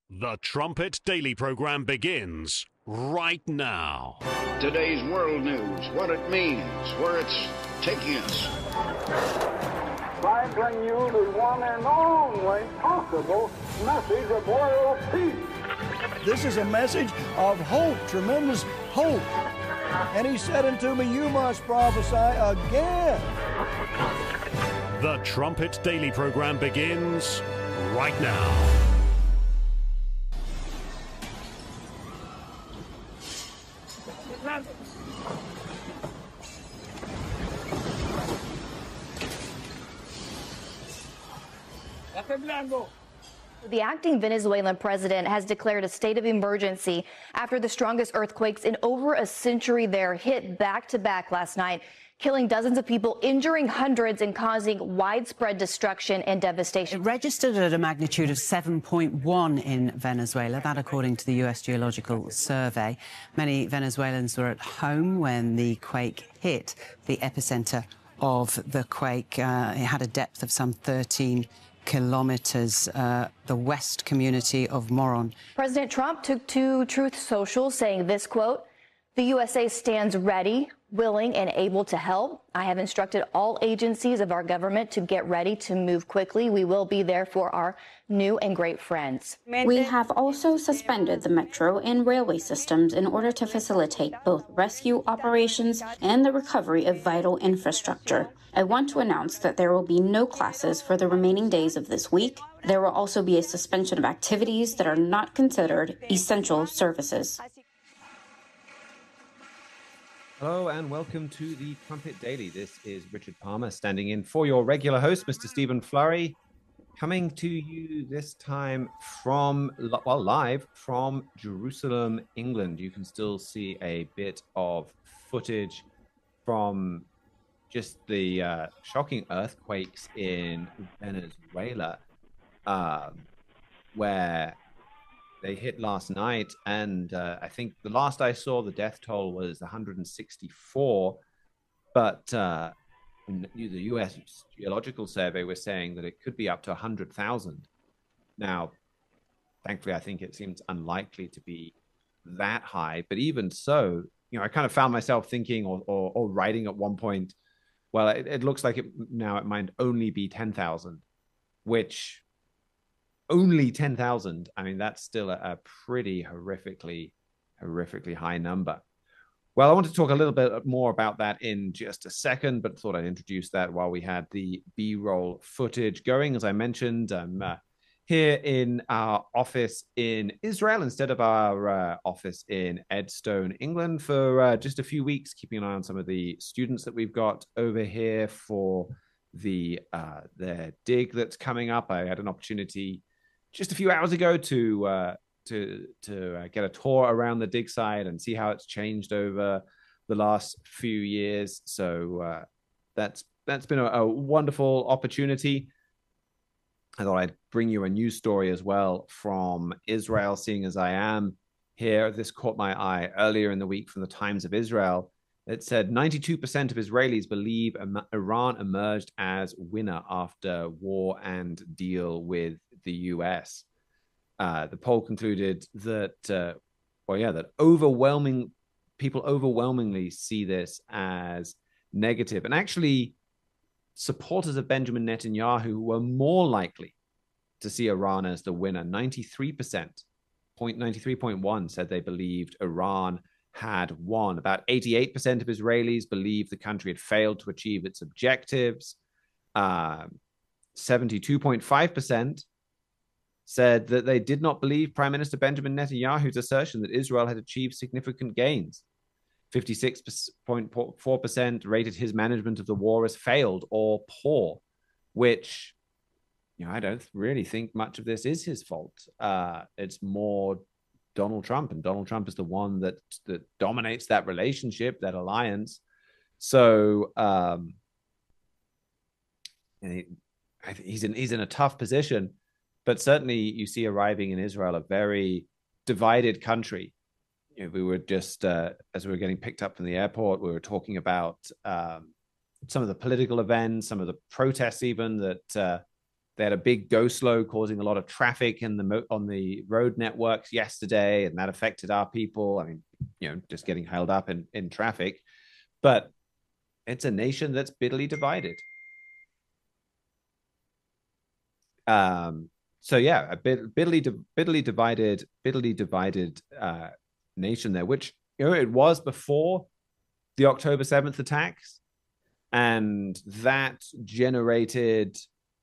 The Trumpet Daily program begins right now. Today's world news, what it means, where it's taking us. I bring you the one and only possible message of world peace. This is a message of hope, tremendous hope. And he said unto me, you must prophesy again. The Trumpet Daily program begins right now. The acting Venezuelan president has declared a state of emergency after the strongest earthquakes in over a century there hit back-to-back last night, killing dozens of people, injuring hundreds, and causing widespread destruction and devastation. It registered at a magnitude of 7.1 in Venezuela, that according to the U.S. Geological Survey. Many Venezuelans were at home when the quake hit. The epicenter of the quake, it had a depth of some 13 kilometers, the west community of Moron. President Trump took to Truth Social saying this, quote, "The USA stands ready, willing, and able to help. I have instructed all agencies of our government to get ready to move quickly. We will be there for our new and great friends." We have also suspended the metro and railway systems in order to facilitate both rescue operations and the recovery of vital infrastructure. I want to announce that there will be no classes for the remaining days of this week. There will also be a suspension of activities that are not considered essential services. Hello and welcome to the Trumpet Daily. This is Richard Palmer standing in for your regular host, Mr. Stephen Flurry, coming to you this time from, well, live from Jerusalem, England. You can still see a bit of footage from just the shocking earthquakes in Venezuela, where they hit last night, and I think the last I saw, the death toll was 164. But the U.S. Geological Survey was saying that it could be up to 100,000. Now, thankfully, I think it seems unlikely to be that high. But even so, I kind of found myself thinking or writing at one point, well, it looks like it might only be 10,000, which only 10,000. I mean, that's still a pretty horrifically high number. Well, I want to talk a little bit more about that in just a second, but thought I'd introduce that while we had the B-roll footage going. As I mentioned, I'm here in our office in Israel instead of our office in Edstone, England, for just a few weeks, keeping an eye on some of the students that we've got over here for their dig that's coming up. I had an opportunity just a few hours ago to get a tour around the dig site and see how it's changed over the last few years. So that's been a wonderful opportunity. I thought I'd bring you a news story as well from Israel, seeing as I am here. This caught my eye earlier in the week from the Times of Israel. It said 92% of Israelis believe Iran emerged as winner after war and deal with the US. The poll concluded that, that people overwhelmingly see this as negative. And actually, supporters of Benjamin Netanyahu were more likely to see Iran as the winner. 93.1 said they believed Iran had won. About 88% of Israelis believed the country had failed to achieve its objectives. 72.5% said that they did not believe Prime Minister Benjamin Netanyahu's assertion that Israel had achieved significant gains. 56.4% rated his management of the war as failed or poor, which, I don't really think much of this is his fault. It's more Donald Trump, and Donald Trump is the one that dominates that relationship, that alliance. So he's in a tough position, but certainly you see arriving in Israel a very divided country. We were just, as we were getting picked up from the airport, we were talking about some of the political events, some of the protests even that They had a big go slow causing a lot of traffic on the road networks yesterday, and that affected our people. I mean, just getting held up in traffic. But it's a nation that's bitterly divided. So yeah, a bitterly divided nation there, which it was before the October 7th attacks, and that generated.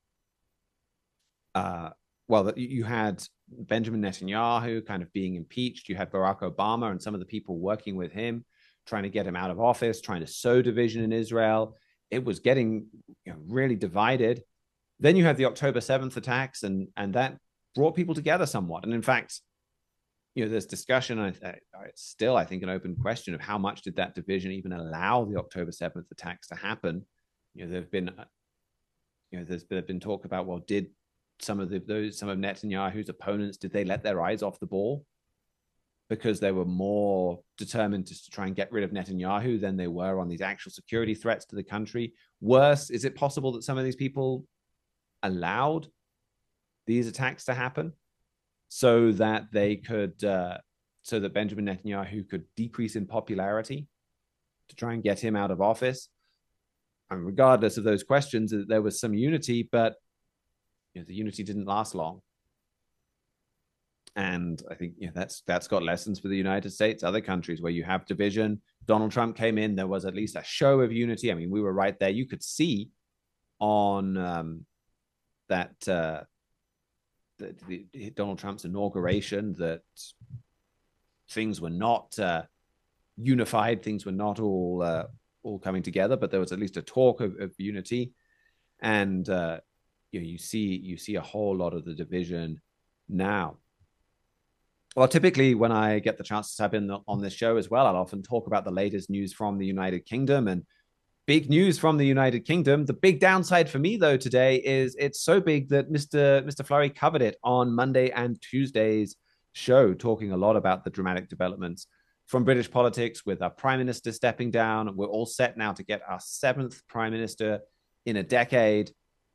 You had Benjamin Netanyahu kind of being impeached. You had Barack Obama and some of the people working with him, trying to get him out of office, trying to sow division in Israel. It was getting really divided. Then you had the October 7th attacks, and that brought people together somewhat. And in fact, there's discussion. It's still, I think, an open question of how much did that division even allow the October 7th attacks to happen. There've been talk about, well, did some of Netanyahu's opponents, did they let their eyes off the ball because they were more determined to try and get rid of Netanyahu than they were on these actual security threats to the country? Worse, is it possible that some of these people allowed these attacks to happen so that they could, so that Benjamin Netanyahu could decrease in popularity to try and get him out of office? And regardless of those questions, there was some unity, but the unity didn't last long. And I think that's got lessons for the United States, other countries where you have division. Donald Trump came in, there was at least a show of unity. I mean, we were right there. You could see on Donald Trump's inauguration that things were not unified, things were not all coming together, but there was at least a talk of unity. And you see a whole lot of the division now. Well, typically when I get the chance to tap in on this show as well, I'll often talk about the latest news from the United Kingdom, and big news from the United Kingdom. The big downside for me, though, today is it's so big that Mr. Fleury covered it on Monday and Tuesday's show, talking a lot about the dramatic developments from British politics with our Prime Minister stepping down. We're all set now to get our 7th Prime Minister in a decade.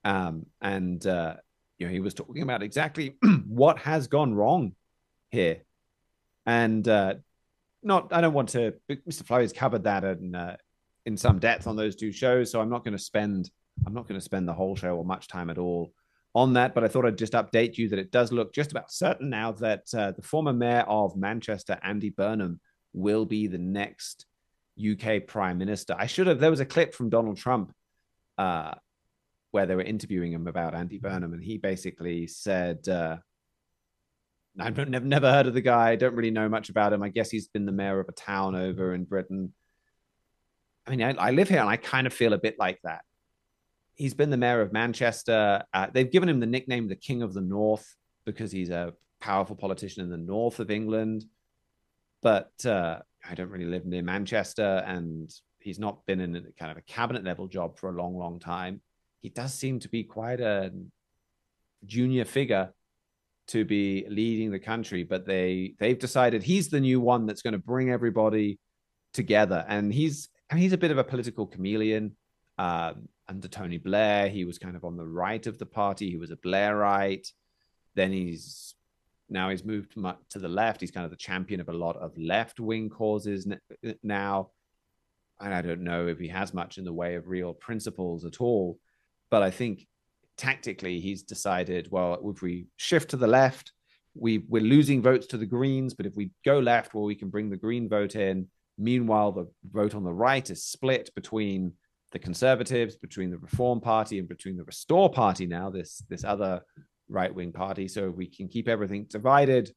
He was talking about exactly what has gone wrong here. And I don't want to, Mr. Fleury's covered that in some depth on those two shows, so I'm not going to spend the whole show or much time at all on that, but I thought I'd just update you that it does look just about certain now that the former mayor of Manchester, Andy Burnham, will be the next UK Prime Minister. There was a clip from Donald Trump where they were interviewing him about Andy Burnham, and he basically said, I've never heard of the guy, don't really know much about him. I guess he's been the mayor of a town over in Britain. I mean, I live here and I kind of feel a bit like that. He's been the mayor of Manchester. They've given him the nickname the King of the North because he's a powerful politician in the north of England. But I don't really live near Manchester, and he's not been in a kind of a cabinet level job for a long, long time. He does seem to be quite a junior figure to be leading the country, but they've decided he's the new one that's going to bring everybody together. And he's a bit of a political chameleon. Under Tony Blair, he was kind of on the right of the party. He was a Blairite. Then he's moved much to the left. He's kind of the champion of a lot of left-wing causes now. And I don't know if he has much in the way of real principles at all. But I think tactically he's decided, well, if we shift to the left, we're losing votes to the Greens. But if we go left, well, we can bring the Green vote in. Meanwhile, the vote on the right is split between the Conservatives, between the Reform Party, and between the Restore Party now, this other right-wing party. So if we can keep everything divided,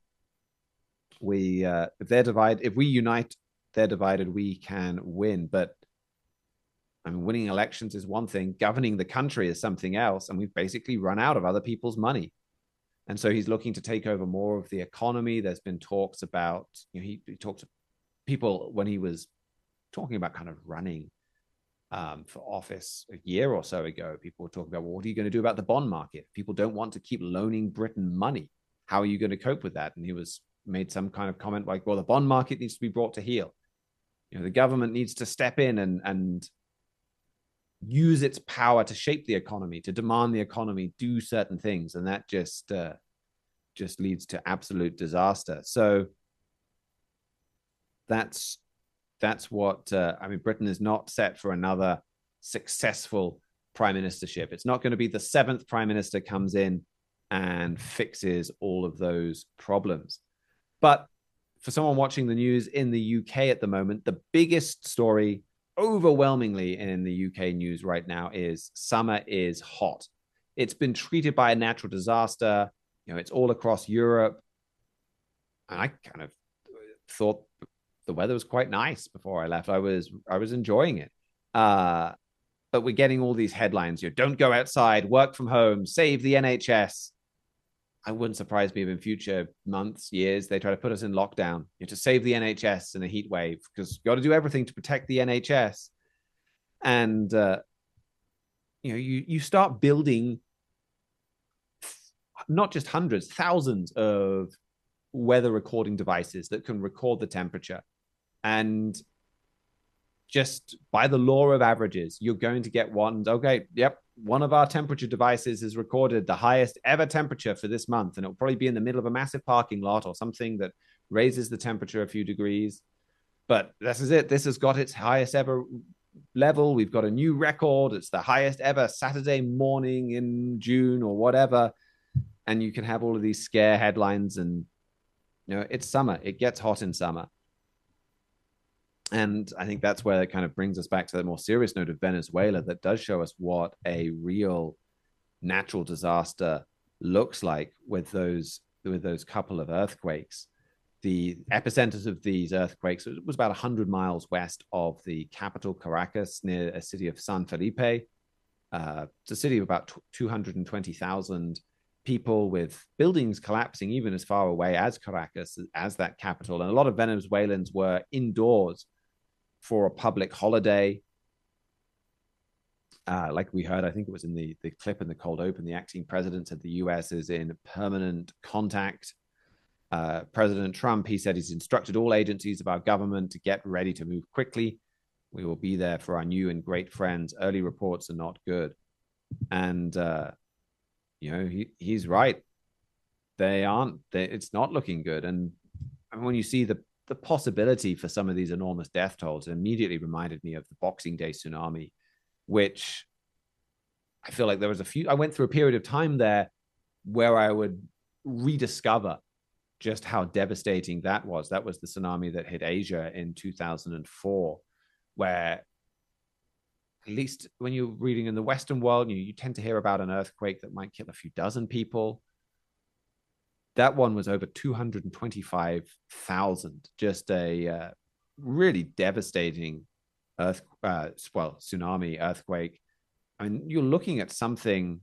if we unite, they're divided, we can win. But I mean, winning elections is one thing, governing the country is something else, and we've basically run out of other people's money. And so he's looking to take over more of the economy. There's been talks about, he talked to people when he was talking about kind of running for office a year or so ago. People were talking about, well, what are you going to do about the bond market? People don't want to keep loaning Britain money. How are you going to cope with that? And he made some kind of comment like, well, the bond market needs to be brought to heel. The government needs to step in and use its power to shape the economy, to demand the economy do certain things, and that just leads to absolute disaster. So that's what I mean. Britain is not set for another successful prime ministership. It's not going to be the 7th prime minister comes in and fixes all of those problems. But for someone watching the news in the UK at the moment, the biggest story overwhelmingly in the UK news right now is summer is hot. It's been treated by a natural disaster. You know, it's all across Europe. And I kind of thought the weather was quite nice before I left. I was enjoying it. But we're getting all these headlines. You know, don't go outside, work from home, save the NHS. I wouldn't surprise me if in future months, years, they try to put us in lockdown, you know, to save the NHS in a heat wave, because you've got to do everything to protect the NHS. And, you know, you start building not just hundreds, thousands of weather recording devices that can record the temperature. And just by the law of averages, you're going to get one. Okay, yep, one of our temperature devices has recorded the highest ever temperature for this month, and it'll probably be in the middle of a massive parking lot or something that raises the temperature a few degrees. But this is it. This has got its highest ever level. We've got a new record. It's the highest ever Saturday morning in June or whatever. And you can have all of these scare headlines, and you know, it's summer. It gets hot in summer. And I think that's where it kind of brings us back to the more serious note of Venezuela, that does show us what a real natural disaster looks like with those couple of earthquakes. The epicenters of these earthquakes was about 100 miles west of the capital, Caracas, near a city of San Felipe. It's a city of about 220,000 people, with buildings collapsing even as far away as Caracas, as that capital. And a lot of Venezuelans were indoors for a public holiday. Like we heard, I think it was in the clip in the cold open, the acting president said the US is in permanent contact. President Trump, he said he's instructed all agencies of our government to get ready to move quickly. We will be there for our new and great friends. Early reports are not good. And, you know, he's right. It's not looking good. And when you see the possibility for some of these enormous death tolls, it immediately reminded me of the Boxing Day tsunami, which I feel like I went through a period of time there where I would rediscover just how devastating that was. That was the tsunami that hit Asia in 2004, where, at least when you're reading in the Western world, you tend to hear about an earthquake that might kill a few dozen people. That one was over 225,000, just a really devastating tsunami, earthquake. I mean, you're looking at something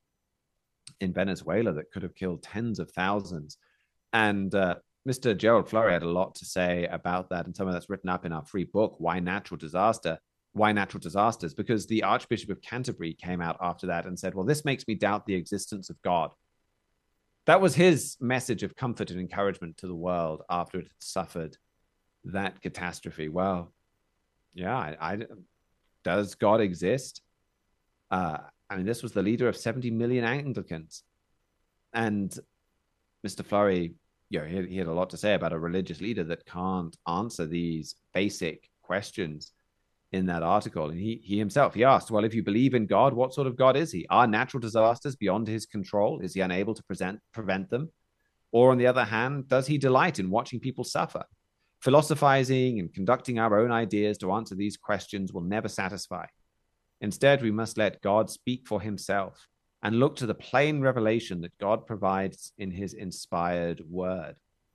in Venezuela that could have killed tens of thousands. And Mr. Gerald Flurry had a lot to say about that, and some of that's written up in our free book, Why Natural Disasters? Because the Archbishop of Canterbury came out after that and said, well, this makes me doubt the existence of God. That was his message of comfort and encouragement to the world after it had suffered that catastrophe. Well, yeah, does God exist? I mean, this was the leader of 70 million Anglicans. And Mr. Flurry, you know, he had a lot to say about a religious leader that can't answer these basic questions in that article. And he himself, he asked, well, if you believe in God, what sort of God is he? Are natural disasters beyond his control? Is he unable to prevent them? Or on the other hand, does he delight in watching people suffer? Philosophizing and conducting our own ideas to answer these questions will never satisfy. Instead, we must let God speak for himself and look to the plain revelation that God provides in his inspired word.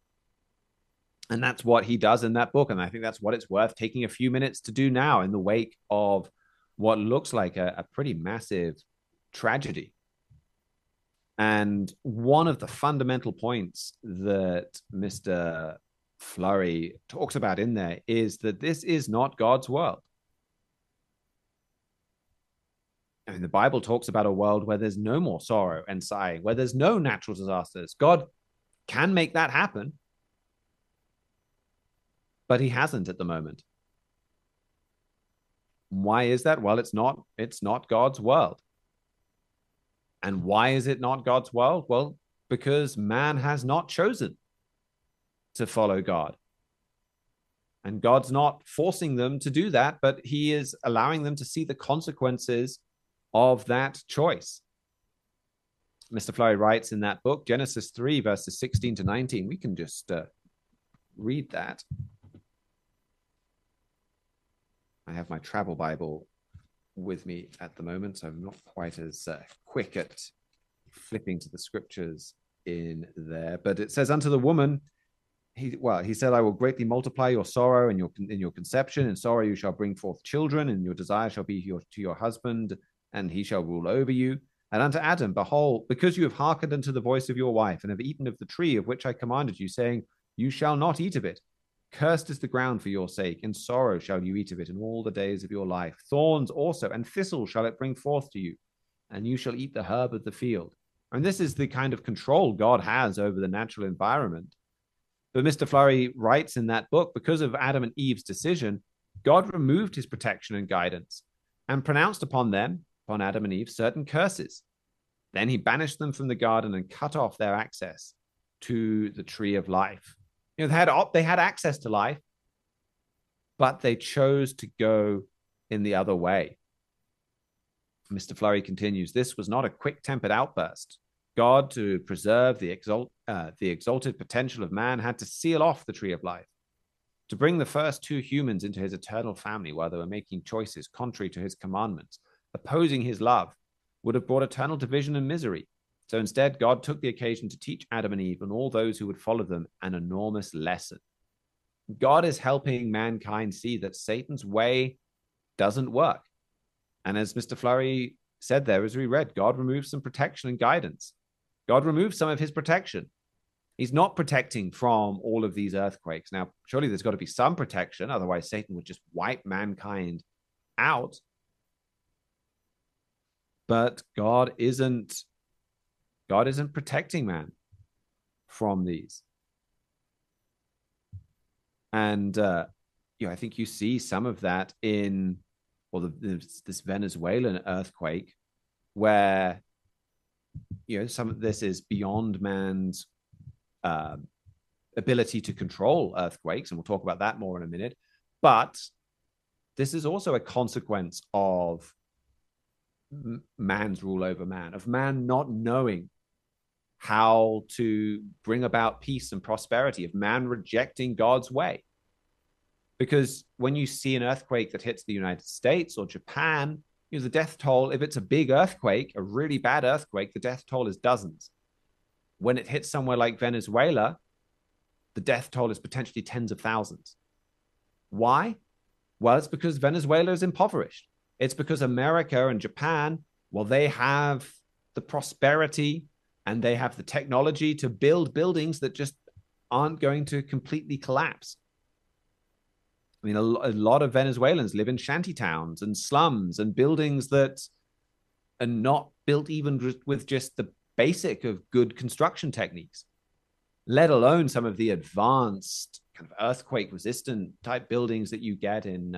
And that's what he does in that book. And I think that's what it's worth taking a few minutes to do now in the wake of what looks like a pretty massive tragedy. And one of the fundamental points that Mr. Flurry talks about in there is that this is not God's world. I mean, the Bible talks about a world where there's no more sorrow and sighing, where there's no natural disasters. God can make that happen, but he hasn't at the moment. Why is that? Well, it's not God's world. And why is it not God's world? Well, because man has not chosen to follow God. And God's not forcing them to do that, but he is allowing them to see the consequences of that choice. Mr. Flurry writes in that book, Genesis 3, verses 16 to 19. We can just read that. I have my travel Bible with me at the moment, so I'm not quite as quick at flipping to the scriptures in there. But it says, unto the woman, he said, I will greatly multiply your sorrow and in your conception. In sorrow you shall bring forth children, and your desire shall be to your husband, and he shall rule over you. And unto Adam, behold, because you have hearkened unto the voice of your wife, and have eaten of the tree of which I commanded you, saying, you shall not eat of it. Cursed is the ground for your sake. In sorrow shall you eat of it in all the days of your life. Thorns also and thistles shall it bring forth to you, and you shall eat the herb of the field. And this is the kind of control God has over the natural environment. But Mr. Flurry writes in that book, because of Adam and Eve's decision, God removed his protection and guidance and pronounced upon Adam and Eve, certain curses. Then he banished them from the garden and cut off their access to the tree of life. You know, they had access to life, but they chose to go in the other way. Mr. Flurry continues, this was not a quick-tempered outburst. God, to preserve the exalted potential of man, had to seal off the tree of life, to bring the first two humans into his eternal family while they were making choices contrary to his commandments, opposing his love, would have brought eternal division and misery. So instead, God took the occasion to teach Adam and Eve and all those who would follow them an enormous lesson. God is helping mankind see that Satan's way doesn't work. And as Mr. Flurry said there, as we read, God removed some protection and guidance. God removed some of his protection. He's not protecting from all of these earthquakes. Now, surely there's got to be some protection. Otherwise, Satan would just wipe mankind out. But God isn't protecting man from these. And I think you see some of that in this Venezuelan earthquake, where some of this is beyond man's ability to control earthquakes, and we'll talk about that more in a minute. But this is also a consequence of man's rule over man, of man not knowing how to bring about peace and prosperity, of man rejecting God's way. Because when you see an earthquake that hits the United States or Japan, the death toll, if it's a big earthquake, a really bad earthquake, the death toll is dozens. When it hits somewhere like Venezuela, the death toll is potentially tens of thousands. Why? Well, it's because Venezuela is impoverished. It's because America and Japan, they have the prosperity and they have the technology to build buildings that just aren't going to completely collapse. I mean, a lot of Venezuelans live in shanty towns and slums and buildings that are not built even with just the basic of good construction techniques, let alone some of the advanced kind of earthquake-resistant type buildings that you get in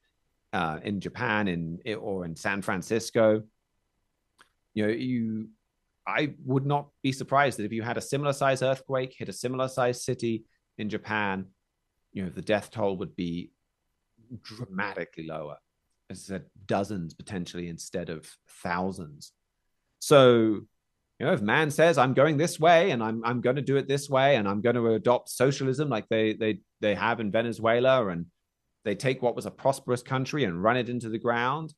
Japan or in San Francisco. I would not be surprised that if you had a similar size earthquake hit a similar size city in Japan, the death toll would be dramatically lower. As I said, dozens potentially instead of thousands. So, if man says, I'm going this way and I'm going to do it this way and I'm going to adopt socialism like they have in Venezuela, and they take what was a prosperous country and run it into the ground.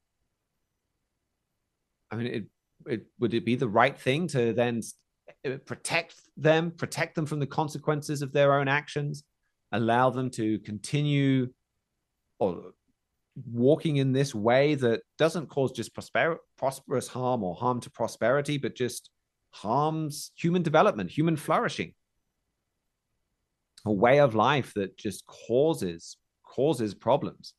I mean, would it be the right thing to then protect them from the consequences of their own actions, allow them to continue or walking in this way that doesn't cause just prosperous harm or harm to prosperity, but just harms human development, human flourishing, a way of life that just causes problems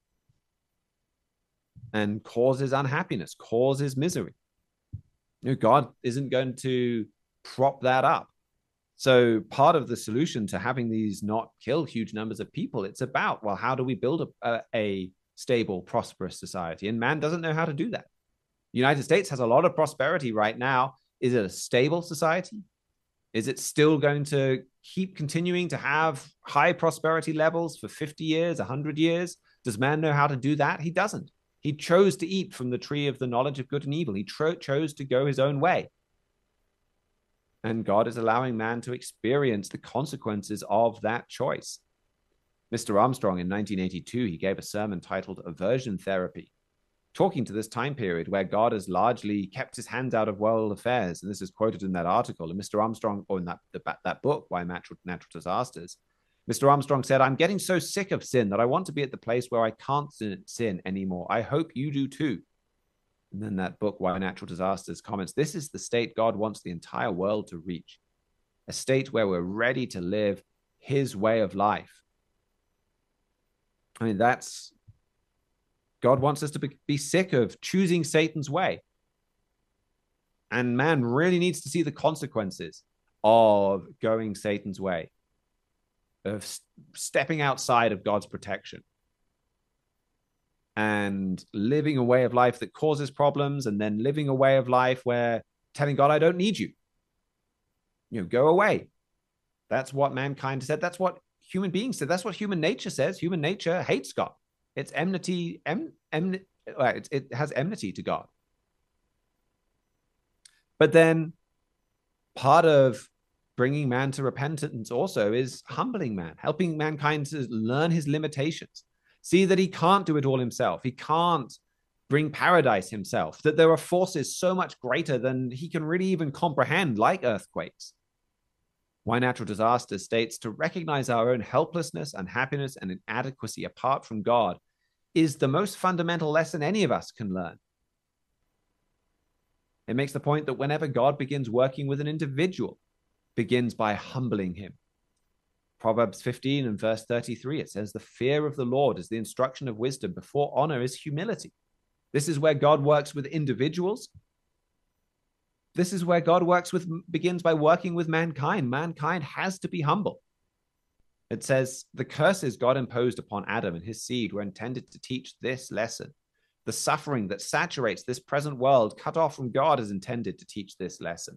and causes unhappiness, causes misery. God isn't going to prop that up. So part of the solution to having these not kill huge numbers of people, it's about, how do we build a stable, prosperous society. And man doesn't know how to do that. The United States has a lot of prosperity right now. Is it a stable society? Is it still going to keep continuing to have high prosperity levels for 50 years, 100 years? Does man know how to do that? He doesn't. He chose to eat from the tree of the knowledge of good and evil. He chose to go his own way. And God is allowing man to experience the consequences of that choice. Mr. Armstrong in 1982, he gave a sermon titled Aversion Therapy, talking to this time period where God has largely kept his hands out of world affairs. And this is quoted in that article. And Mr. Armstrong, or in that book, Why Natural Disasters, Mr. Armstrong said, I'm getting so sick of sin that I want to be at the place where I can't sin anymore. I hope you do too. And then that book, Why Natural Disasters, comments, this is the state God wants the entire world to reach, a state where we're ready to live his way of life. I mean, God wants us to be sick of choosing Satan's way. And man really needs to see the consequences of going Satan's way, of stepping outside of God's protection and living a way of life that causes problems, and then living a way of life where telling God, I don't need you. Go away. That's what mankind said. That's what human beings said. That's what human nature says. Human nature hates God. It's enmity. It has enmity to God. But then part of bringing man to repentance also is humbling man, helping mankind to learn his limitations, see that he can't do it all himself. He can't bring paradise himself, that there are forces so much greater than he can really even comprehend, like earthquakes. Why Natural Disasters states, to recognize our own helplessness, unhappiness, and inadequacy apart from God is the most fundamental lesson any of us can learn. It makes the point that whenever God begins working with an individual, begins by humbling him. Proverbs 15 and verse 33, it says, the fear of the Lord is the instruction of wisdom. Before honor is humility. This is where God works with individuals. This is where God begins by working with mankind. Mankind has to be humble. It says, the curses God imposed upon Adam and his seed were intended to teach this lesson. The suffering that saturates this present world, cut off from God, is intended to teach this lesson.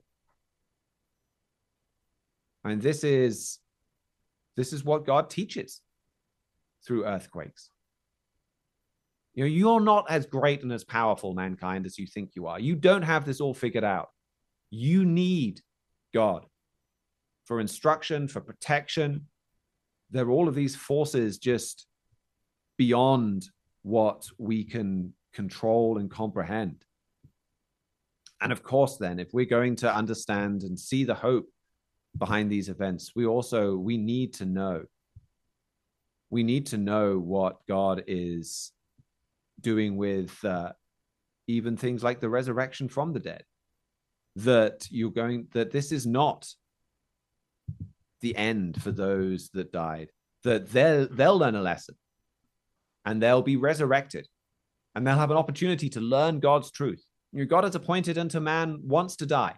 And this is what God teaches through earthquakes. You're not as great and as powerful, mankind, as you think you are. You don't have this all figured out. You need God for instruction, for protection. There are all of these forces just beyond what we can control and comprehend. And of course, then, if we're going to understand and see the hope behind these events, we need to know. We need to know what God is doing with even things like the resurrection from the dead. That this is not the end for those that died. That they'll learn a lesson, and they'll be resurrected, and they'll have an opportunity to learn God's truth. God has appointed unto man once to die.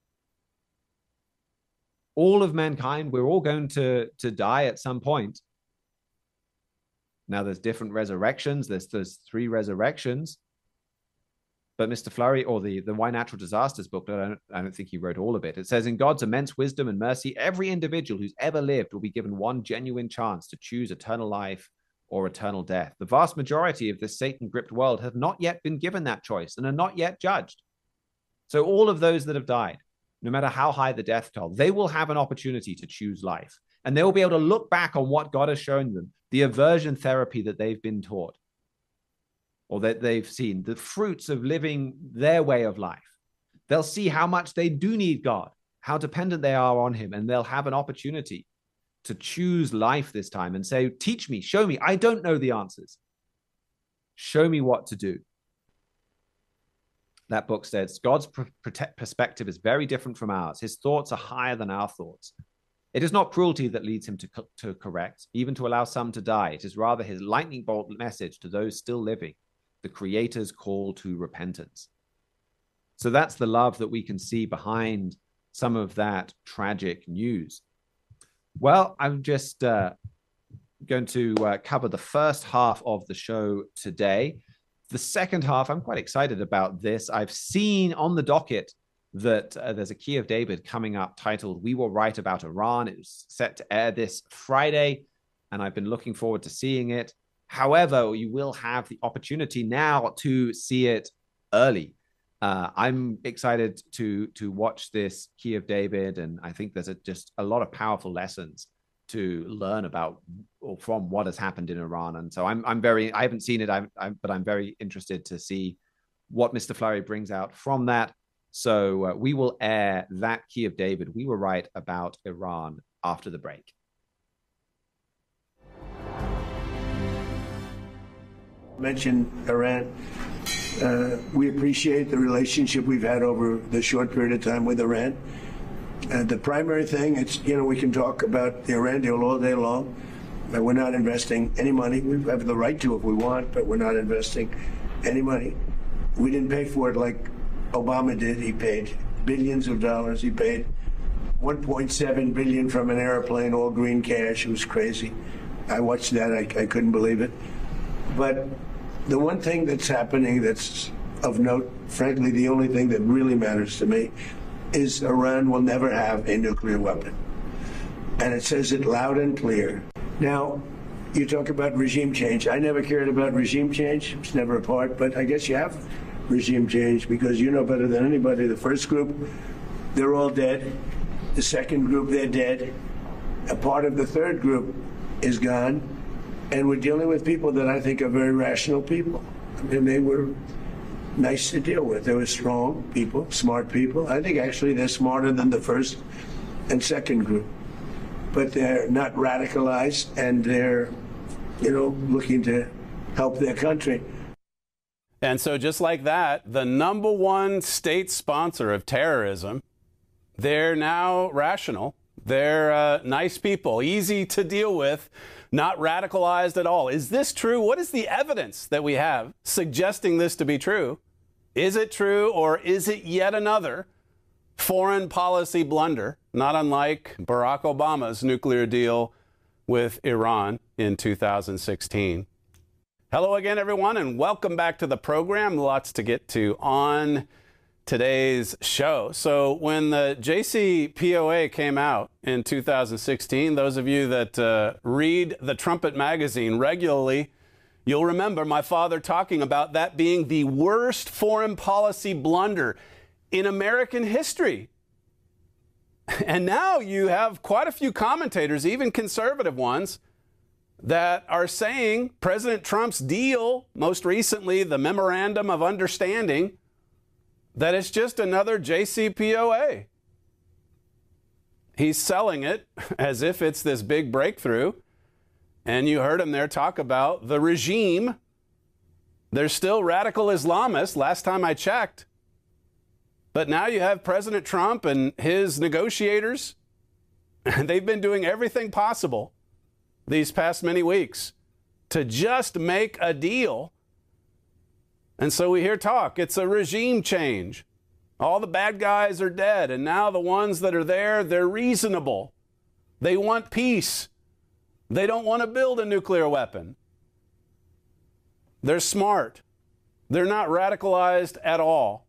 All of mankind, we're all going to die at some point. Now, there's different resurrections. There's 3 resurrections. But Mr. Flurry, or the Why Natural Disasters book, I don't think he wrote all of it. It says, in God's immense wisdom and mercy, every individual who's ever lived will be given one genuine chance to choose eternal life or eternal death. The vast majority of this Satan-gripped world have not yet been given that choice and are not yet judged. So all of those that have died, no matter how high the death toll, they will have an opportunity to choose life. And they will be able to look back on what God has shown them, the aversion therapy that they've been taught, or that they've seen, the fruits of living their way of life. They'll see how much they do need God, how dependent they are on him, and they'll have an opportunity to choose life this time and say, teach me, show me. I don't know the answers. Show me what to do. That book says God's perspective is very different from ours. His thoughts are higher than our thoughts. It is not cruelty that leads him to correct, even to allow some to die. It is rather his lightning bolt message to those still living, the Creator's call to repentance. So that's the love that we can see behind some of that tragic news. Well, I'm just going to cover the first half of the show today. The second half, I'm quite excited about this. I've seen on the docket that there's a Key of David coming up titled "We Were Right About Iran." It was set to air this Friday, and I've been looking forward to seeing it. However, you will have the opportunity now to see it early. I'm excited to watch this Key of David, and I think there's just a lot of powerful lessons to learn about or from what has happened in Iran. And so I haven't seen it, but I'm very interested to see what Mr. Flurry brings out from that. So we will air that Key of David. We were right about Iran after the break. Mention Iran. We appreciate the relationship we've had over the short period of time with Iran. The primary thing, we can talk about the Iran deal all day long, but we're not investing any money. We have the right to if we want, but we're not investing any money. We didn't pay for it like Obama did. He paid billions of dollars. He paid $1.7 billion from an airplane, all green cash. It was crazy. I watched that. I couldn't believe it. But the one thing that's happening that's of note, frankly, the only thing that really matters to me, is Iran will never have a nuclear weapon. And it says it loud and clear. Now, you talk about regime change. I never cared about regime change. It's never a part, but I guess you have regime change because you know better than anybody. The first group, they're all dead. The second group, they're dead. A part of the third group is gone. And we're dealing with people that I think are very rational people. And they were nice to deal with. They were strong people, smart people. I think actually they're smarter than the first and second group. But they're not radicalized, and they're, looking to help their country. And so just like that, the number one state sponsor of terrorism, they're now rational. They're nice people, easy to deal with, not radicalized at all. Is this true? What is the evidence that we have suggesting this to be true? Is it true, or is it yet another foreign policy blunder, not unlike Barack Obama's nuclear deal with Iran in 2016? Hello again, everyone, and welcome back to the program. Lots to get to on today's show. So when the JCPOA came out in 2016, those of you that read the Trumpet magazine regularly, you'll remember my father talking about that being the worst foreign policy blunder in American history. And now you have quite a few commentators, even conservative ones, that are saying President Trump's deal, most recently the Memorandum of Understanding, that it's just another JCPOA. He's selling it as if it's this big breakthrough. And you heard him there talk about the regime. They're still radical Islamists, last time I checked. But now you have President Trump and his negotiators. And they've been doing everything possible these past many weeks to just make a deal. And so we hear talk, it's a regime change. All the bad guys are dead, and now the ones that are there, they're reasonable. They want peace. They don't want to build a nuclear weapon. They're smart. They're not radicalized at all.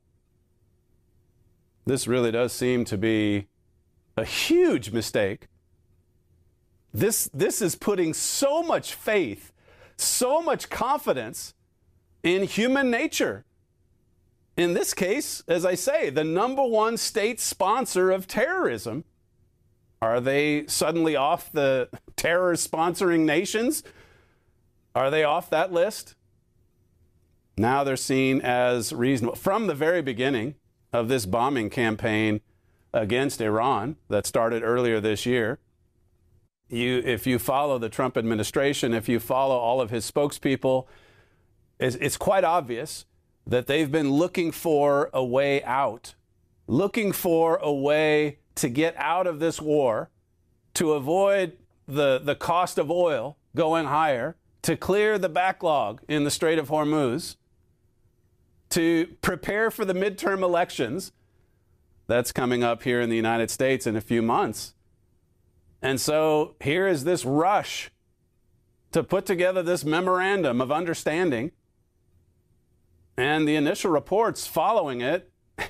This really does seem to be a huge mistake. This is putting so much faith, so much confidence in human nature. In this case, as I say, the number one state sponsor of terrorism. Are they suddenly off the terror sponsoring nations? Are they off that list? Now they're seen as reasonable. From the very beginning of this bombing campaign against Iran that started earlier this year, if you follow the Trump administration, if you follow all of his spokespeople, it's quite obvious that they've been looking for a way out, looking for a way to get out of this war, to avoid the cost of oil going higher, to clear the backlog in the Strait of Hormuz, to prepare for the midterm elections that's coming up here in the United States in a few months. And so here is this rush to put together this memorandum of understanding. And the initial reports following it,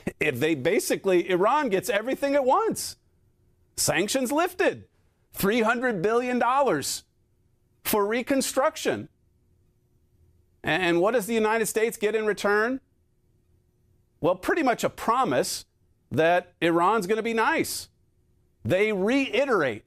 Iran gets everything at once. Sanctions lifted, $300 billion for reconstruction. And what does the United States get in return? Well, pretty much a promise that Iran's going to be nice. They reiterate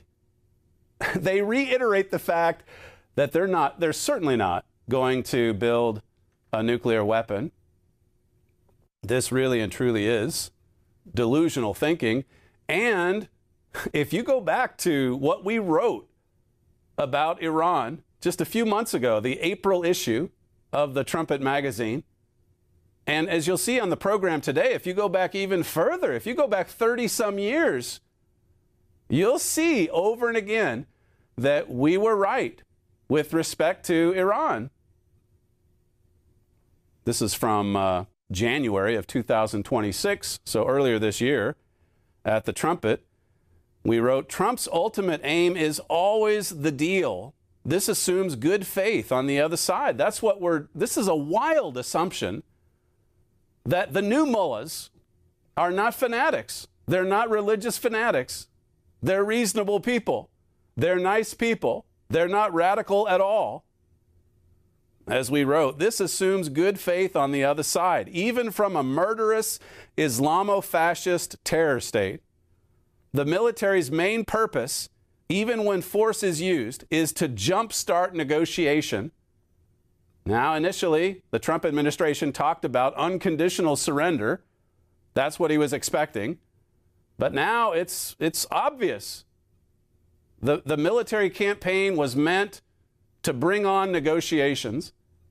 the fact that they're certainly not going to build a nuclear weapon. This really and truly is delusional thinking. And if you go back to what we wrote about Iran just a few months ago, the April issue of the Trumpet magazine, and as you'll see on the program today, if you go back even further, if you go back 30 some years, you'll see over and again that we were right with respect to Iran. This is from January of 2026, so earlier this year at the Trumpet. We wrote, Trump's ultimate aim is always the deal. This assumes good faith on the other side. This is a wild assumption that the new mullahs are not fanatics. They're not religious fanatics. They're reasonable people. They're nice people. They're not radical at all. As we wrote, this assumes good faith on the other side, even from a murderous Islamo-fascist terror state. The military's main purpose, even when force is used, is to jumpstart negotiation. Now, initially, the Trump administration talked about unconditional surrender. That's what he was expecting. But now it's obvious. The military campaign was meant to bring on negotiations,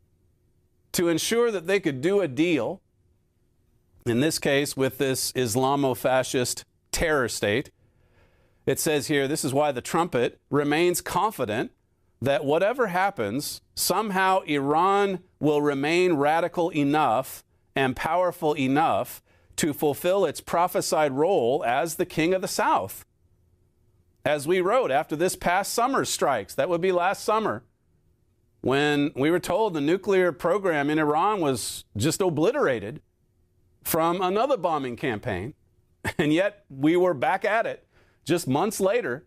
to ensure that they could do a deal, in this case with this Islamo-fascist terror state. It says here, this is why the Trumpet remains confident that whatever happens, somehow Iran will remain radical enough and powerful enough to fulfill its prophesied role as the king of the South. As we wrote, after this past summer's strikes, that would be last summer, when we were told the nuclear program in Iran was just obliterated from another bombing campaign, and yet we were back at it just months later.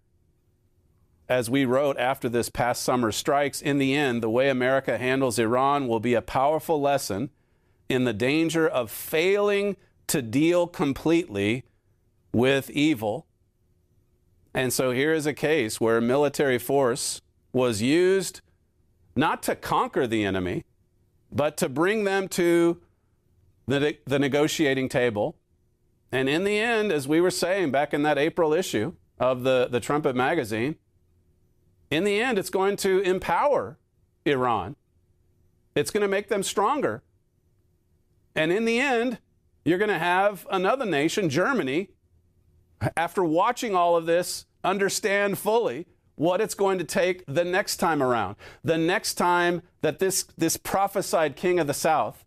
As we wrote after this past summer strikes, in the end, the way America handles Iran will be a powerful lesson in the danger of failing to deal completely with evil. And so here is a case where military force was used not to conquer the enemy, but to bring them to the negotiating table. And in the end, as we were saying back in that April issue of the Trumpet magazine, in the end, it's going to empower Iran. It's going to make them stronger. And in the end, you're going to have another nation, Germany, after watching all of this, understand fully what it's going to take the next time around. The next time that this prophesied king of the South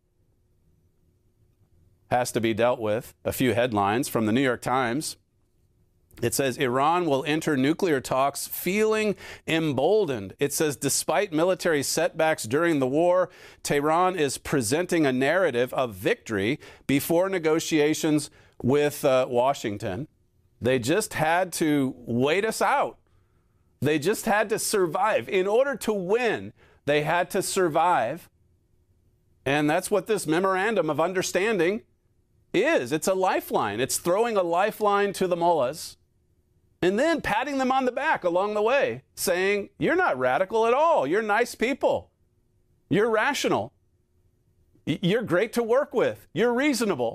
has to be dealt with. A few headlines from the New York Times. It says, Iran will enter nuclear talks feeling emboldened. It says, despite military setbacks during the war, Tehran is presenting a narrative of victory before negotiations with Washington. They just had to wait us out. They just had to survive. In order to win, they had to survive. And that's what this memorandum of understanding is. It's a lifeline. It's throwing a lifeline to the mullahs and then patting them on the back along the way, saying, you're not radical at all. You're nice people. You're rational. You're great to work with. You're reasonable.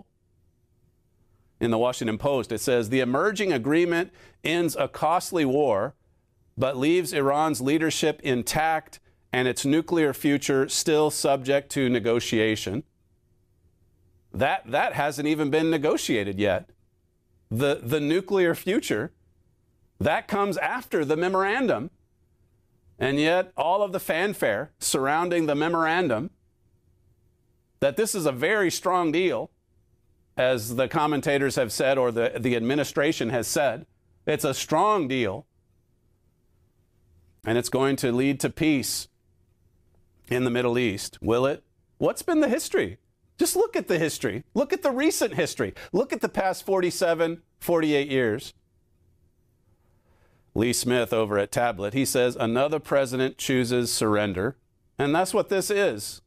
In the Washington Post, it says, the emerging agreement ends a costly war, but leaves Iran's leadership intact and its nuclear future still subject to negotiation. That hasn't even been negotiated yet. The nuclear future, that comes after the memorandum. And yet all of the fanfare surrounding the memorandum, that this is a very strong deal, as the commentators have said, or the administration has said. It's a strong deal. And it's going to lead to peace in the Middle East. Will it? What's been the history? Just look at the history. Look at the recent history. Look at the past 47, 48 years. Lee Smith over at Tablet, he says, another president chooses surrender. And that's what this is.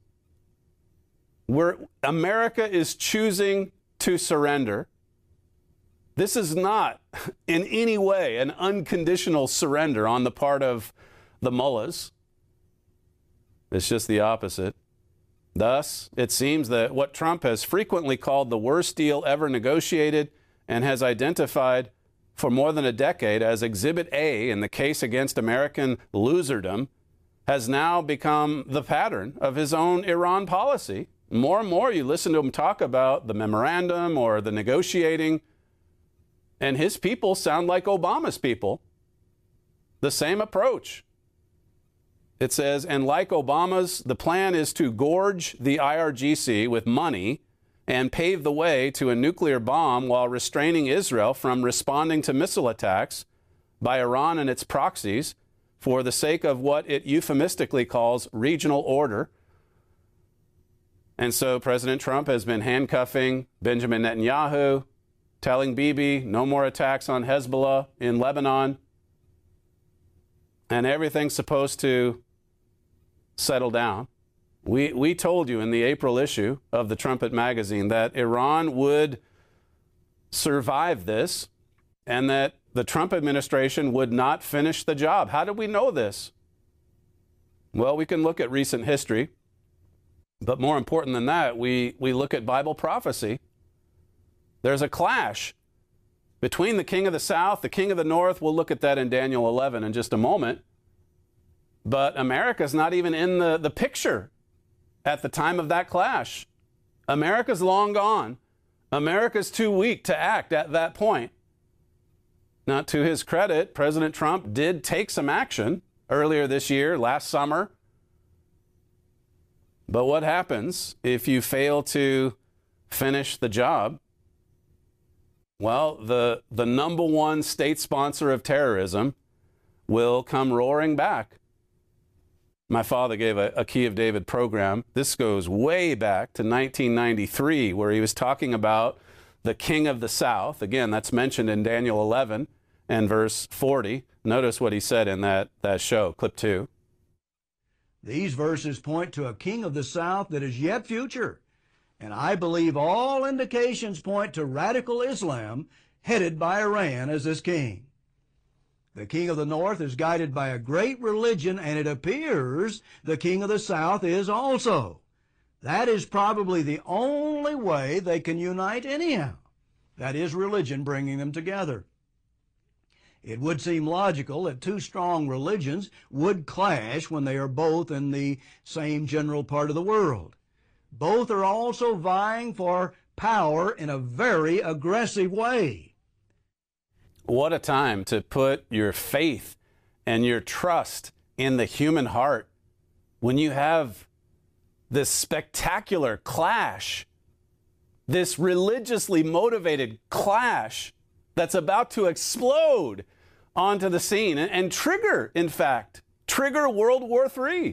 America is choosing to surrender. This is not in any way an unconditional surrender on the part of the mullahs. It's just the opposite. Thus, it seems that what Trump has frequently called the worst deal ever negotiated and has identified for more than a decade as Exhibit A in the case against American loserdom has now become the pattern of his own Iran policy. More and more you listen to him talk about the memorandum or the negotiating, and his people sound like Obama's people. The same approach. It says, and like Obama's, the plan is to gorge the IRGC with money and pave the way to a nuclear bomb while restraining Israel from responding to missile attacks by Iran and its proxies for the sake of what it euphemistically calls regional order. And so President Trump has been handcuffing Benjamin Netanyahu, telling Bibi no more attacks on Hezbollah in Lebanon, and everything's supposed to settle down. We told you in the April issue of the Trumpet magazine that Iran would survive this and that the Trump administration would not finish the job. How did we know this? Well, we can look at recent history, but more important than that, we look at Bible prophecy. There's a clash between the king of the south, the king of the north. We'll look at that in Daniel 11 in just a moment. But America's not even in the picture at the time of that clash. America's long gone. America's too weak to act at that point. Now, to his credit, President Trump did take some action earlier this year, last summer. But what happens if you fail to finish the job? Well, the number one state sponsor of terrorism will come roaring back. My father gave a Key of David program. This goes way back to 1993, where he was talking about the king of the south. Again, that's mentioned in Daniel 11 and verse 40. Notice what he said in that show, clip 2. These verses point to a king of the south that is yet future, and I believe all indications point to radical Islam headed by Iran as this king. The king of the north is guided by a great religion, and it appears the king of the south is also. That is probably the only way they can unite anyhow. That is religion bringing them together. It would seem logical that two strong religions would clash when they are both in the same general part of the world. Both are also vying for power in a very aggressive way. What a time to put your faith and your trust in the human heart when you have this spectacular clash, this religiously motivated clash that's about to explode onto the scene and trigger, in fact, trigger World War III.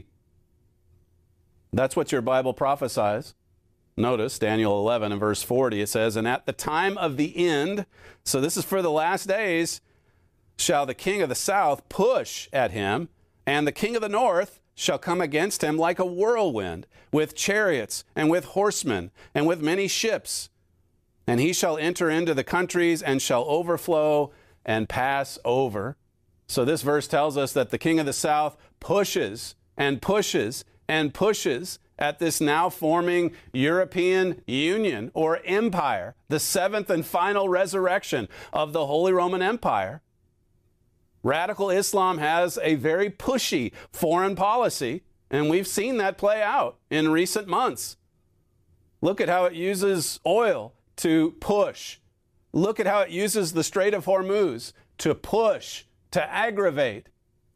That's what your Bible prophesies. Notice Daniel 11 and verse 40, it says, and at the time of the end, so this is for the last days, shall the king of the south push at him, and the king of the north shall come against him like a whirlwind, with chariots and with horsemen and with many ships. And he shall enter into the countries and shall overflow and pass over. So this verse tells us that the king of the south pushes and pushes and pushes at this now forming European Union or empire, the seventh and final resurrection of the Holy Roman Empire. Radical Islam has a very pushy foreign policy, and we've seen that play out in recent months. Look at how it uses oil to push. Look at how it uses the Strait of Hormuz to push, to aggravate.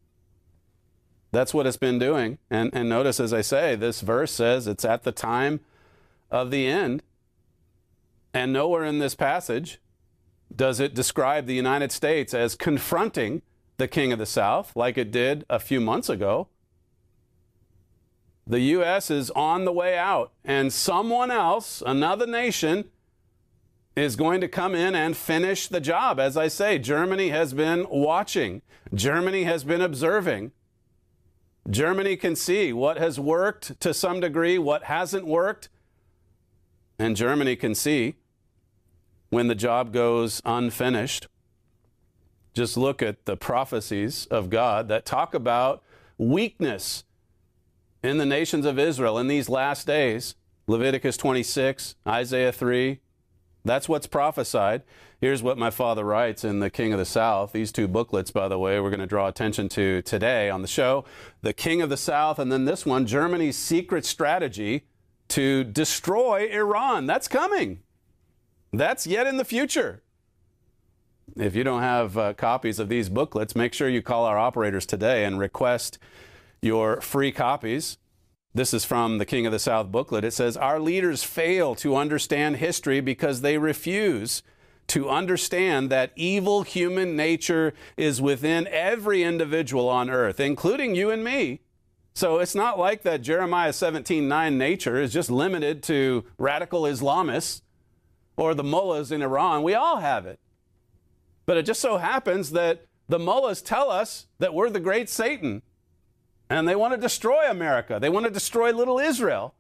That's what it's been doing. And notice, as I say, this verse says it's at the time of the end. And nowhere in this passage does it describe the United States as confronting the king of the south like it did a few months ago. The U.S. is on the way out, and someone else, another nation, is going to come in and finish the job. As I say, Germany has been watching. Germany has been observing. Germany can see what has worked to some degree, what hasn't worked. And Germany can see when the job goes unfinished. Just look at the prophecies of God that talk about weakness in the nations of Israel in these last days. Leviticus 26, Isaiah 3. That's what's prophesied. Here's what my father writes in The King of the South. These two booklets, by the way, we're going to draw attention to today on the show. The King of the South, and then this one, Germany's secret strategy to destroy Iran. That's coming. That's yet in the future. If you don't have copies of these booklets, make sure you call our operators today and request your free copies. This is from the King of the South booklet. It says, our leaders fail to understand history because they refuse to understand that evil human nature is within every individual on earth, including you and me. So it's not like that Jeremiah 17:9 nature is just limited to radical Islamists or the mullahs in Iran. We all have it. But it just so happens that the mullahs tell us that we're the great Satan. And they want to destroy America. They want to destroy little Israel.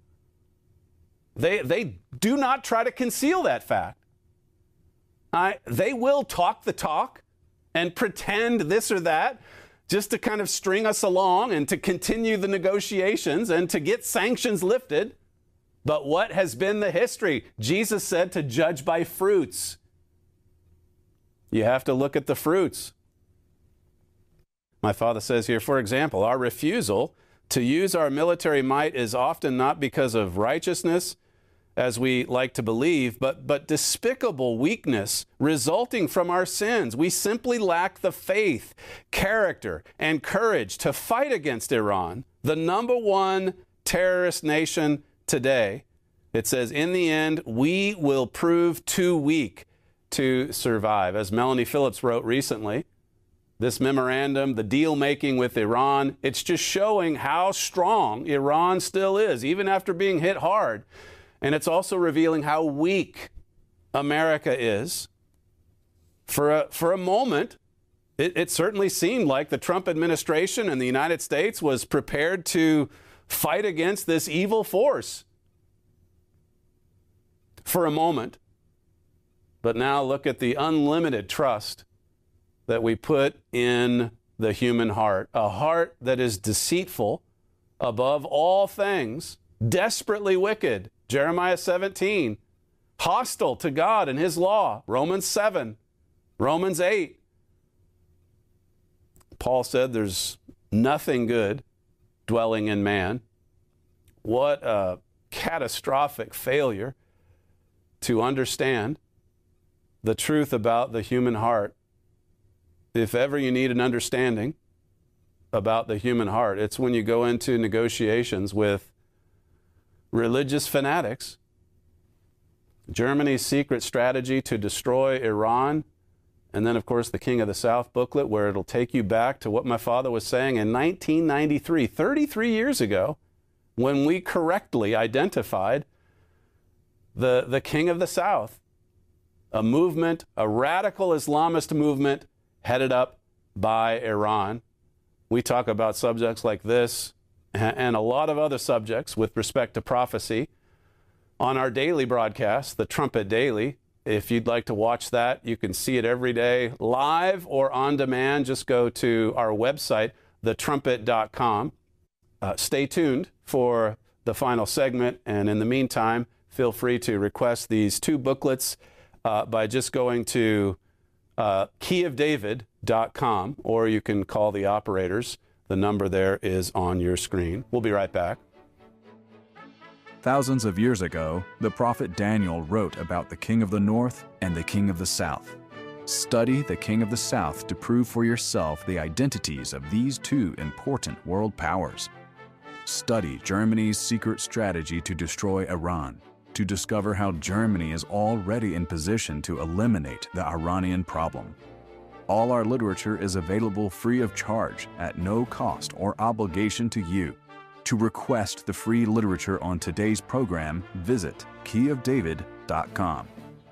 They do not try to conceal that fact. They will talk the talk and pretend this or that just to kind of string us along and to continue the negotiations and to get sanctions lifted. But what has been the history? Jesus said to judge by fruits. You have to look at the fruits. My father says here, for example, our refusal to use our military might is often not because of righteousness, as we like to believe, but despicable weakness resulting from our sins. We simply lack the faith, character, and courage to fight against Iran, the number one terrorist nation today. It says, in the end, we will prove too weak to survive. As Melanie Phillips wrote recently, this memorandum, the deal making with Iran, it's just showing how strong Iran still is, even after being hit hard. And it's also revealing how weak America is. For a moment, it certainly seemed like the Trump administration and the United States was prepared to fight against this evil force. For a moment. But now look at the unlimited trust that we put in the human heart, a heart that is deceitful above all things, desperately wicked, Jeremiah 17, hostile to God and his law, Romans 7, Romans 8. Paul said there's nothing good dwelling in man. What a catastrophic failure to understand the truth about the human heart. If ever you need an understanding about the human heart, it's when you go into negotiations with religious fanatics. Germany's secret strategy to destroy Iran, and then, of course, the King of the South booklet, where it'll take you back to what my father was saying in 1993, 33 years ago, when we correctly identified the King of the South, a movement, a radical Islamist movement, headed up by Iran. We talk about subjects like this and a lot of other subjects with respect to prophecy on our daily broadcast, the Trumpet Daily. If you'd like to watch that, you can see it every day, live or on demand. Just go to our website, thetrumpet.com. Stay tuned for the final segment, and in the meantime, feel free to request these two booklets by just going to keyofdavid.com, or you can call the operators. The number there is on your screen. We'll be right back. Thousands of years ago, the prophet Daniel wrote about the King of the North and the King of the South. Study the King of the South to prove for yourself the identities of these two important world powers. Study Germany's secret strategy to destroy Iran, to discover how Germany is already in position to eliminate the Iranian problem. All our literature is available free of charge at no cost or obligation to you. To request the free literature on today's program, visit keyofdavid.com.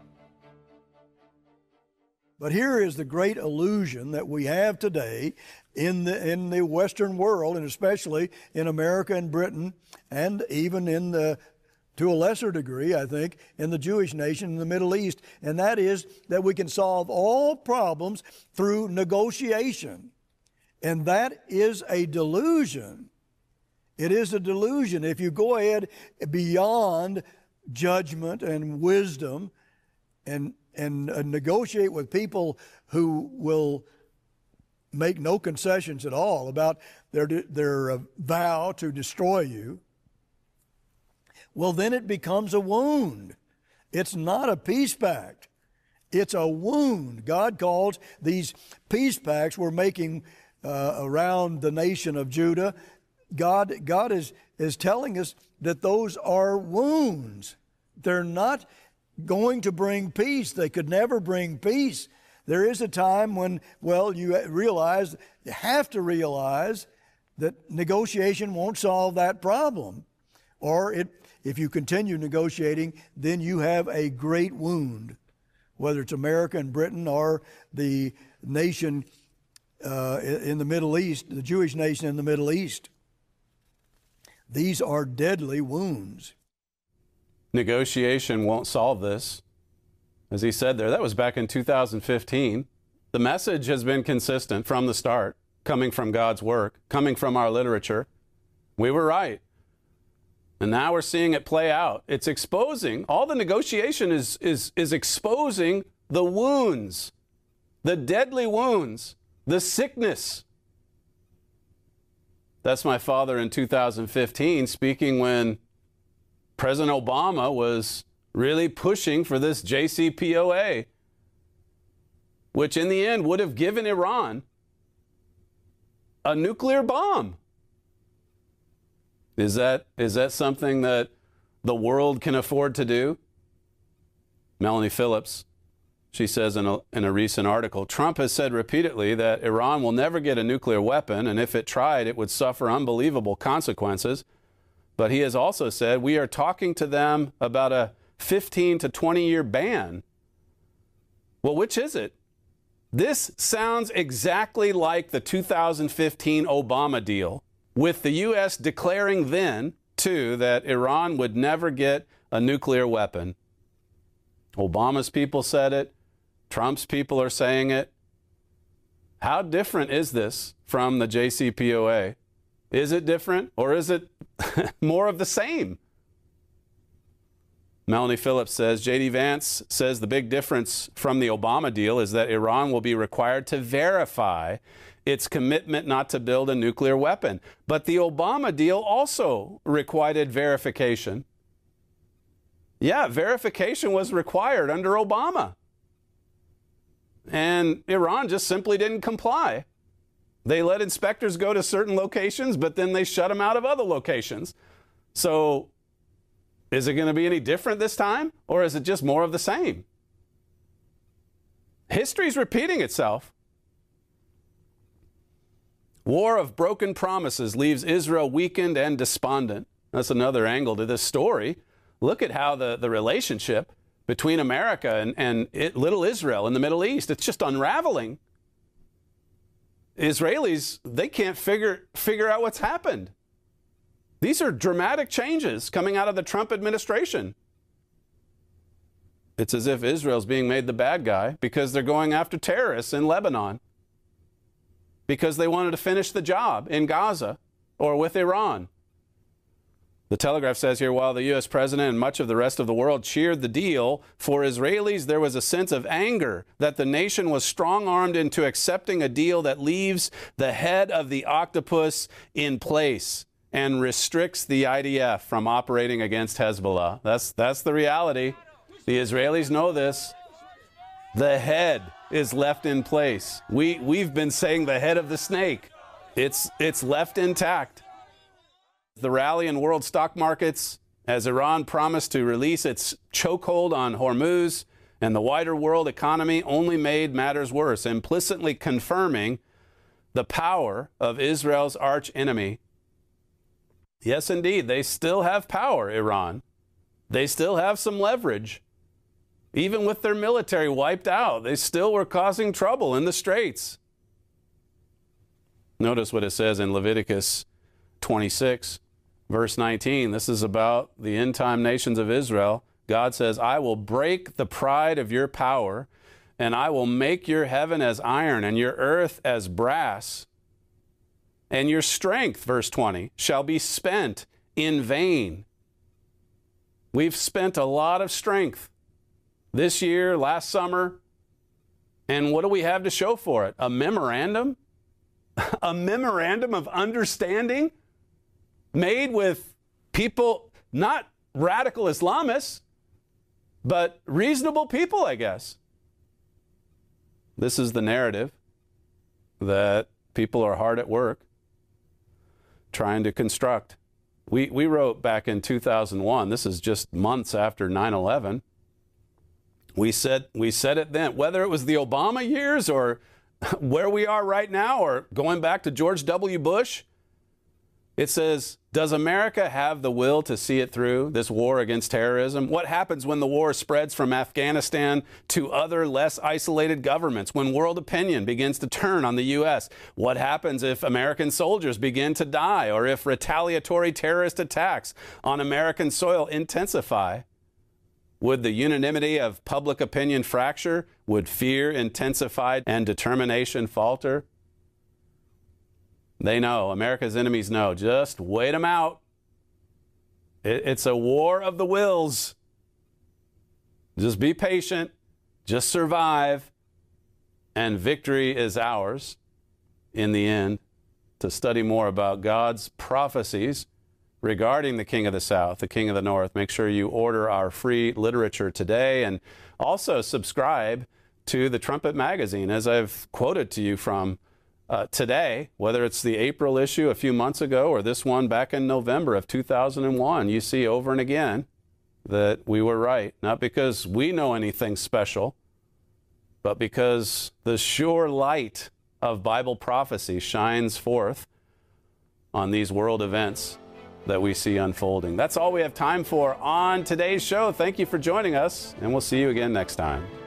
But here is the great illusion that we have today in the Western world, and especially in America and Britain, and even to a lesser degree, I think, in the Jewish nation in the Middle East, and that is that we can solve all problems through negotiation. And that is a delusion. It is a delusion. If you go ahead beyond judgment and wisdom and negotiate with people who will make no concessions at all about their vow to destroy you, well, then it becomes a wound. It's not a peace pact. It's a wound. God calls these peace pacts we're making around the nation of Judah. God is telling us that those are wounds. They're not going to bring peace. They could never bring peace. There is a time when, well, you have to realize that negotiation won't solve that problem. Or if you continue negotiating, then you have a great wound, whether it's America and Britain or the nation in the Middle East, the Jewish nation in the Middle East. These are deadly wounds. Negotiation won't solve this. As he said there, that was back in 2015. The message has been consistent from the start, coming from God's work, coming from our literature. We were right. And now we're seeing it play out. It's exposing, all the negotiation is exposing the wounds, the deadly wounds, the sickness. That's my father in 2015 speaking when President Obama was really pushing for this JCPOA, which in the end would have given Iran a nuclear bomb. Is that something that the world can afford to do? Melanie Phillips, she says in a recent article, Trump has said repeatedly that Iran will never get a nuclear weapon, and if it tried, it would suffer unbelievable consequences. But he has also said we are talking to them about a 15 to 20-year ban. Well, which is it? This sounds exactly like the 2015 Obama deal, with the U.S. declaring then, too, that Iran would never get a nuclear weapon. Obama's people said it. Trump's people are saying it. How different is this from the JCPOA? Is it different, or is it more of the same? Melanie Phillips says, J.D. Vance says the big difference from the Obama deal is that Iran will be required to verify its commitment not to build a nuclear weapon. But the Obama deal also required verification. Yeah, verification was required under Obama. And Iran just simply didn't comply. They let inspectors go to certain locations, but then they shut them out of other locations. So is it going to be any different this time, or is it just more of the same? History's repeating itself. War of broken promises leaves Israel weakened and despondent. That's another angle to this story. Look at how the relationship between America and little Israel in the Middle East, it's just unraveling. Israelis, they can't figure out what's happened. These are dramatic changes coming out of the Trump administration. It's as if Israel's being made the bad guy because they're going after terrorists in Lebanon, because they wanted to finish the job in Gaza or with Iran. The Telegraph says here, while the U.S. president and much of the rest of the world cheered the deal, for Israelis there was a sense of anger that the nation was strong-armed into accepting a deal that leaves the head of the octopus in place and restricts the IDF from operating against Hezbollah. That's the reality. The Israelis know this. The head is left in place. We've been saying the head of the snake. It's left intact. The rally in world stock markets as Iran promised to release its chokehold on Hormuz and the wider world economy only made matters worse, implicitly confirming the power of Israel's arch enemy. Yes, indeed. They still have power, Iran. They still have some leverage. Even with their military wiped out, they still were causing trouble in the Straits. Notice what it says in Leviticus 26, verse 19. This is about the end-time nations of Israel. God says, I will break the pride of your power, and I will make your heaven as iron and your earth as brass. And your strength, verse 20, shall be spent in vain. We've spent a lot of strength this year, last summer, and what do we have to show for it? A memorandum? A memorandum of understanding made with people, not radical Islamists, but reasonable people, I guess. This is the narrative that people are hard at work trying to construct. We wrote back in 2001, this is just months after 9/11, we said it then, whether it was the Obama years or where we are right now or going back to George W. Bush, it says, does America have the will to see it through, this war against terrorism? What happens when the war spreads from Afghanistan to other less isolated governments? When world opinion begins to turn on the U.S.? What happens if American soldiers begin to die or if retaliatory terrorist attacks on American soil intensify? Would the unanimity of public opinion fracture? Would fear intensify and determination falter? They know, America's enemies know, just wait them out. It's a war of the wills. Just be patient, just survive, and victory is ours in the end. To study more about God's prophecies regarding the King of the South, the King of the North, make sure you order our free literature today and also subscribe to the Trumpet Magazine, as I've quoted to you from today, whether it's the April issue a few months ago or this one back in November of 2001, you see over and again that we were right, not because we know anything special, but because the sure light of Bible prophecy shines forth on these world events that we see unfolding. That's all we have time for on today's show. Thank you for joining us, and we'll see you again next time.